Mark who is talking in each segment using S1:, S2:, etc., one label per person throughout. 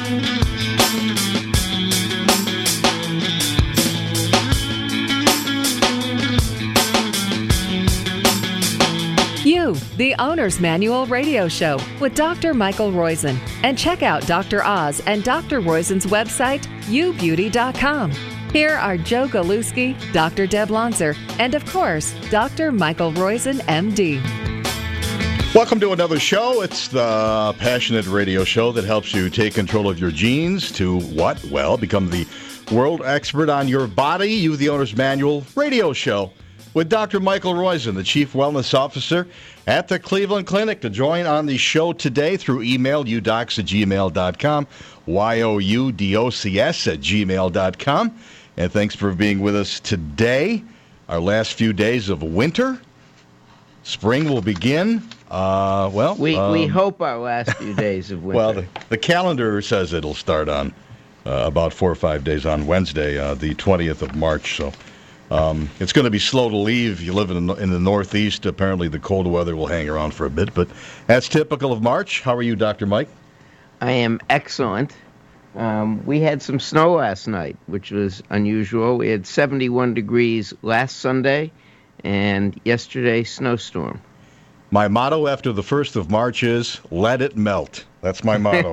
S1: You, the Owner's Manual Radio Show with Dr. Michael Roizen. And check out Dr. Oz and Dr. Roizen's website, youbeauty.com. Here are Joe Galuski, Dr. Deb Lonzer, and of course, Dr. Michael Roizen, MD.
S2: Welcome to another show. It's the passionate radio show that helps you take control of your genes to what? Well, become the world expert on your body. You, the Owner's Manual Radio Show with Dr. Michael Roizen, the Chief Wellness Officer at the Cleveland Clinic. To join on the show today through email, youdocs@gmail.com, youdocs@gmail.com. And thanks for being with us today. Our last few days of winter. Spring will begin.
S3: We hope our last few days of winter.
S2: Well, the calendar says it'll start on about 4 or 5 days on Wednesday, the 20th of March. So it's going to be slow to leave. You live in the Northeast. Apparently, the cold weather will hang around for a bit, but that's typical of March. How are you, Dr. Mike?
S3: I am excellent. We had some snow last night, which was unusual. We had 71 degrees last Sunday, and yesterday, snowstorm.
S2: My motto after the 1st of March is, let it melt. That's my motto.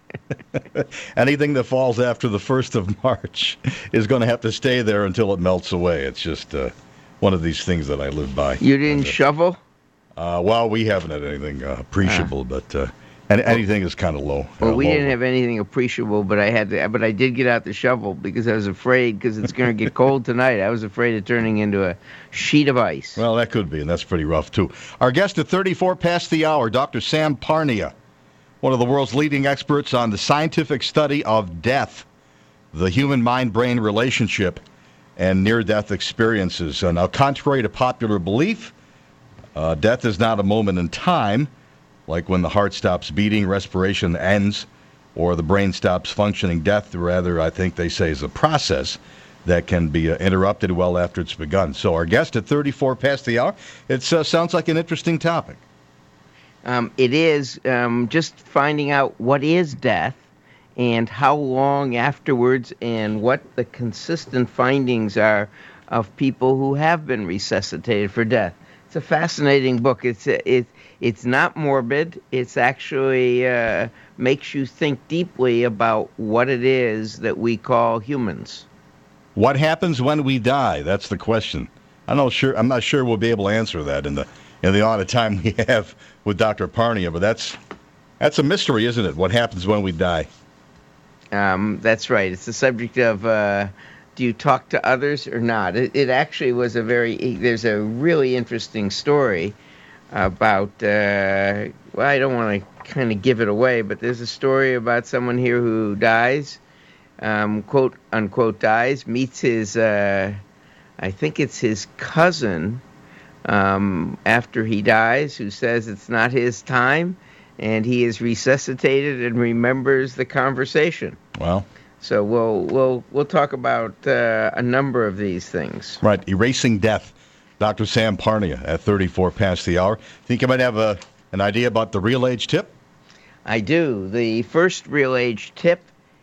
S2: Anything that falls after the 1st of March is going to have to stay there until it melts away. It's just one of these things that I live by.
S3: You didn't shovel?
S2: Well, we haven't had anything appreciable, but anything is kind of low.
S3: Well, we didn't have anything appreciable, but I did get out the shovel because I was afraid, because it's going to get cold tonight. I was afraid of turning into a sheet of ice.
S2: Well, that could be, and that's pretty rough, too. Our guest at 34 past the hour, Dr. Sam Parnia, one of the world's leading experts on the scientific study of death, the human mind-brain relationship, and near-death experiences. Now, contrary to popular belief, death is not a moment in time, like when the heart stops beating, respiration ends, or the brain stops functioning. Death, rather, I think they say, is a process that can be interrupted well after it's begun. So our guest at 34 past the hour, it sounds like an interesting topic.
S3: It is just finding out what is death and how long afterwards, and what the consistent findings are of people who have been resuscitated for death. It's a fascinating book. It's not morbid. It's actually makes you think deeply about what it is that we call humans.
S2: What happens when we die? That's the question. I'm not sure we'll be able to answer that in the amount of time we have with Dr. Parnia, but that's a mystery, isn't it? What happens when we die?
S3: That's right. It's the subject of do you talk to others or not? It actually was there's a really interesting story about, I don't want to kind of give it away, but there's a story about someone here who dies, quote unquote dies, meets his, I think it's his cousin, after he dies, who says it's not his time, and he is resuscitated and remembers the conversation.
S2: Wow.
S3: So we'll talk about a number of these things.
S2: Right, erasing death. Dr. Sam Parnia at 34 past the hour. Think you might have an idea about the real age tip?
S3: I do. The first real age tip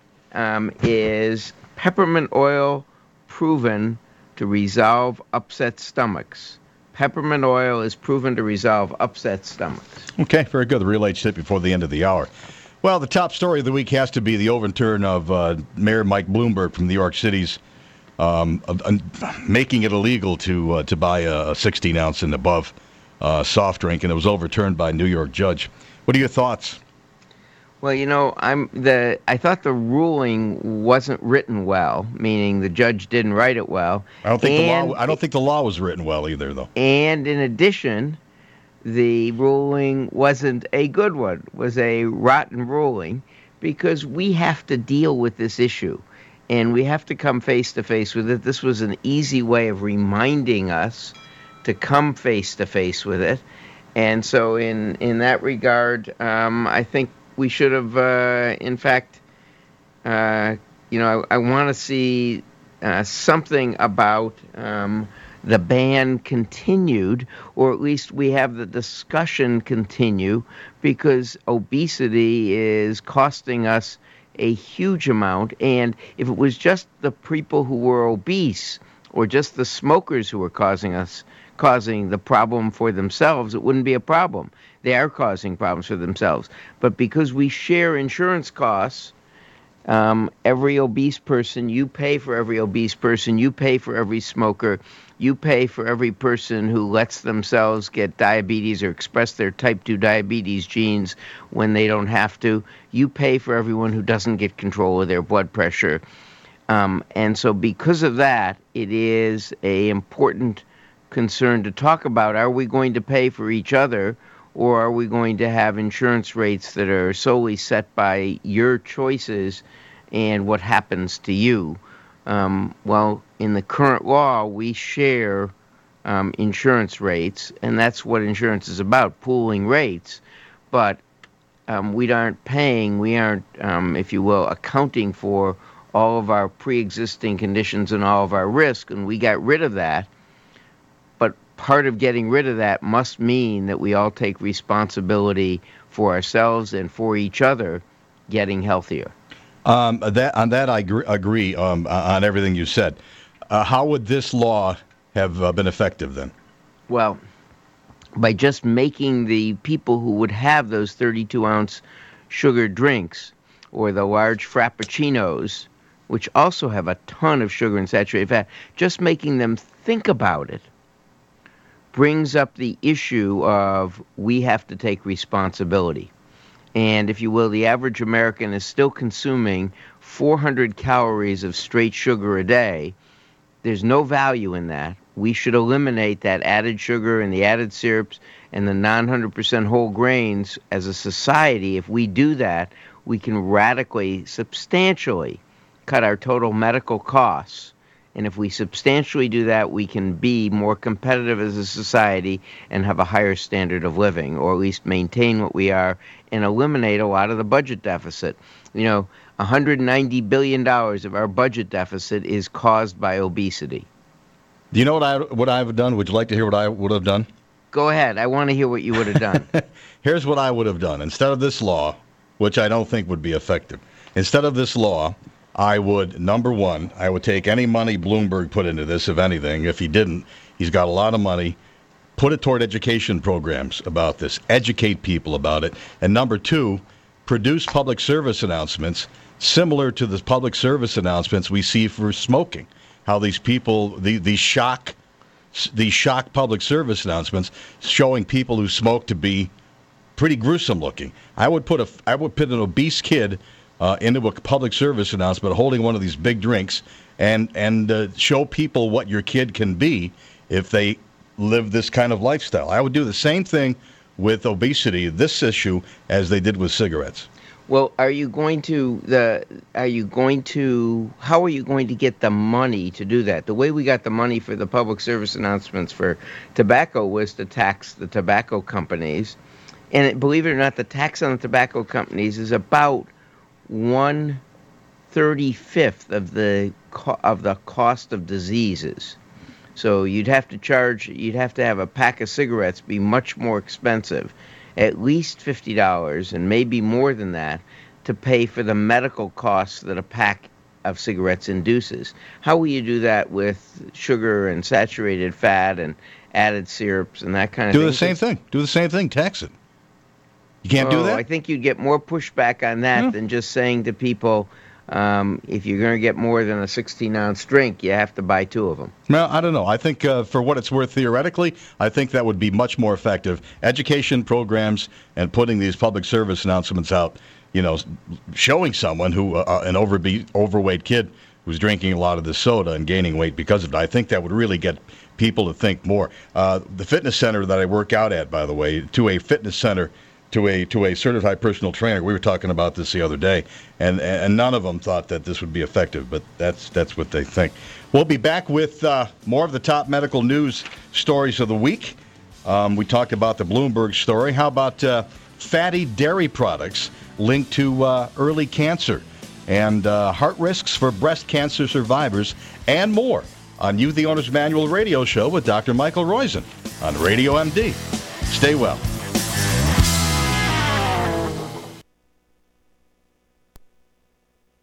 S3: is peppermint oil proven to resolve upset stomachs. Peppermint oil is proven to resolve upset stomachs. Okay,
S2: very good. The real age tip before the end of the hour. Well, the top story of the week has to be the overturn of Mayor Mike Bloomberg from New York City's making it illegal to buy a 16-ounce and above soft drink, and it was overturned by a New York judge. What are your thoughts?
S3: Well, I thought the ruling wasn't written well, meaning the judge didn't write it well.
S2: I don't think the law was written well either, though.
S3: And in addition, the ruling wasn't a good one. It was a rotten ruling, because we have to deal with this issue, and we have to come face to face with it. This was an easy way of reminding us to come face to face with it. And so in that regard, I think we should have, in fact, I want to see something about the ban continued, or at least we have the discussion continue, because obesity is costing us a huge amount. And if it was just the people who were obese or just the smokers who were causing the problem for themselves, it wouldn't be a problem. They are causing problems for themselves. But because we share insurance costs, every obese person, you pay for every obese person, you pay for every smoker, you pay for every person who lets themselves get diabetes or express their type 2 diabetes genes when they don't have to. You pay for everyone who doesn't get control of their blood pressure. And so because of that, it is an important concern to talk about. Are we going to pay for each other, or are we going to have insurance rates that are solely set by your choices and what happens to you? Well, in the current law, we share insurance rates, and that's what insurance is about, pooling rates. But we aren't, if you will, accounting for all of our pre-existing conditions and all of our risk, and we got rid of that. But part of getting rid of that must mean that we all take responsibility for ourselves and for each other getting healthier.
S2: On that, I agree on everything you said. How would this law have been effective then?
S3: Well, by just making the people who would have those 32-ounce sugar drinks or the large frappuccinos, which also have a ton of sugar and saturated fat, just making them think about it brings up the issue of we have to take responsibility. And if you will, the average American is still consuming 400 calories of straight sugar a day. There's no value in that. We should eliminate that added sugar and the added syrups and the non-100% whole grains as a society. If we do that, we can radically, substantially cut our total medical costs. And if we substantially do that, we can be more competitive as a society and have a higher standard of living, or at least maintain what we are and eliminate a lot of the budget deficit. You know, $190 billion of our budget deficit is caused by obesity.
S2: Do you know what I have done? Would you like to hear what I would have done?
S3: Go ahead. I want to hear what you would have done.
S2: Here's what I would have done. Instead of this law, which I don't think would be effective, instead of this law, I would, number one, I would take any money Bloomberg put into this, if anything. If he didn't, he's got a lot of money. Put it toward education programs about this. Educate people about it. And number two, produce public service announcements similar to the public service announcements we see for smoking. How these people, these shock public service announcements showing people who smoke to be pretty gruesome looking. I would put an obese kid into a public service announcement holding one of these big drinks and show people what your kid can be if they live this kind of lifestyle. I would do the same thing with obesity, this issue, as they did with cigarettes.
S3: Well, how are you going to get the money to do that? The way we got the money for the public service announcements for tobacco was to tax the tobacco companies. And believe it or not, the tax on the tobacco companies is about 1/35 of the cost of diseases. So you'd have to have a pack of cigarettes be much more expensive, at least $50, and maybe more than that, to pay for the medical costs that a pack of cigarettes induces. How will you do that with sugar and saturated fat and added syrups and that kind of thing?
S2: Do the same thing. Tax it. You can't do that?
S3: I think you'd get more pushback on that than just saying to people, if you're going to get more than a 16-ounce drink, you have to buy 2 of them.
S2: Well, I don't know. I think for what it's worth theoretically, I think that would be much more effective. Education programs and putting these public service announcements out, you know, showing someone who, an overweight kid who's drinking a lot of this soda and gaining weight because of it. I think that would really get people to think more. The fitness center that I work out at, by the way, to a fitness center, to a certified personal trainer. We were talking about this the other day, and none of them thought that this would be effective, but that's what they think. We'll be back with more of the top medical news stories of the week. We talked about the Bloomberg story. How about fatty dairy products linked to early cancer and heart risks for breast cancer survivors and more on You, the Owner's Manual radio show with Dr. Michael Roizen on Radio MD. Stay well.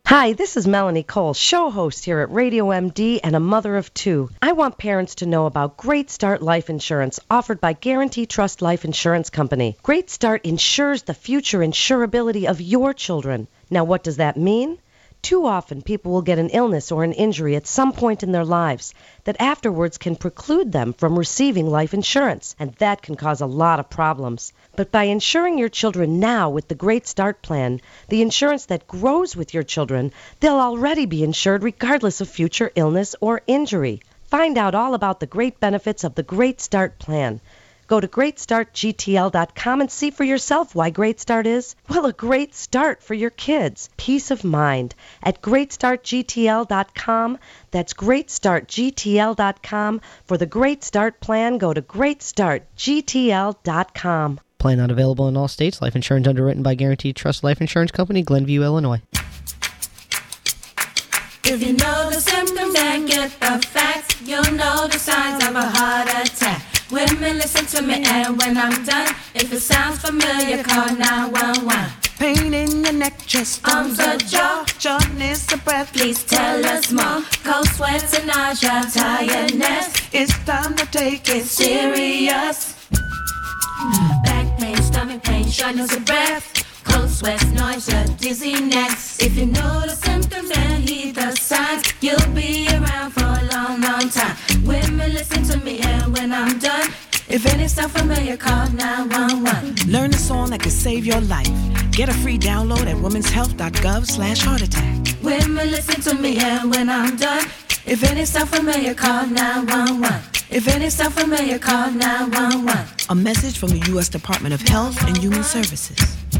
S4: Hi, this is Melanie Cole, show host here at Radio MD and a mother of two. I want parents to know about Great Start Life Insurance offered by Guarantee Trust Life Insurance Company. Great Start insures the future insurability of your children. Now, what does that mean? Too often, people will get an illness or an injury at some point in their lives that afterwards can preclude them from receiving life insurance, and that can cause a lot of problems. But by insuring your children now with the Great Start Plan, the insurance that grows with your children, they'll already be insured regardless of future illness or injury. Find out all about the great benefits of the Great Start Plan. Go to GreatStartGTL.com and see for yourself why Great Start is, well, a great start for your kids. Peace of mind at GreatStartGTL.com. That's GreatStartGTL.com. For the Great Start Plan, go to GreatStartGTL.com.
S5: Plan not available in all states. Life insurance underwritten by Guaranteed Trust Life Insurance Company, Glenview, Illinois.
S6: If you know the symptoms and get the facts, you'll know the signs of a heart attack. Women, listen to me, and when I'm done, if it sounds familiar, call 911.
S7: Pain in your neck, chest,
S6: arms or jaw,
S7: shortness of breath.
S6: Please tell us more. Cold sweats and nausea, tiredness.
S7: It's time to take it
S6: serious. Back pain, stomach pain, shortness of breath. Cold sweats, nausea, dizziness. If you know the symptoms and heed the signs, you'll be around for a long, long time. Women, listen to me, and when I'm done, if any sound familiar, call 911.
S7: Learn a song that could save your life. Get a free download at womenshealth.gov/heart attack.
S6: Women, listen to me, and when I'm done, if any sound familiar, call 911. If any sound familiar, call 911.
S7: A message from the U.S. Department of Health and Human Services.